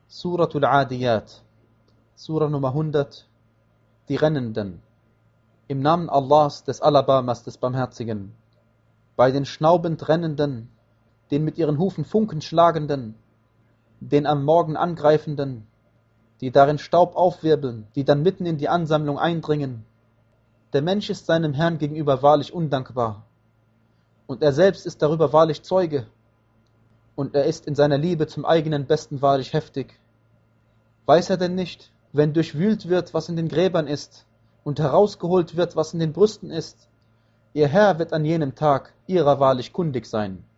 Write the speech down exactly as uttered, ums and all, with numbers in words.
Suratul Adiyat, Surah Nummer hundert, die Rennenden. Im Namen Allahs, des Alabamas, des Barmherzigen. Bei den schnaubend Rennenden, den mit ihren Hufen Funken schlagenden, den am Morgen angreifenden, die darin Staub aufwirbeln, die dann mitten in die Ansammlung eindringen. Der Mensch ist seinem Herrn gegenüber wahrlich undankbar. Und er selbst ist darüber wahrlich Zeuge. Und er ist in seiner Liebe zum eigenen Besten wahrlich heftig. Weiß er denn nicht, wenn durchwühlt wird, was in den Gräbern ist, und herausgeholt wird, was in den Brüsten ist, ihr Herr wird an jenem Tag ihrer wahrlich kundig sein.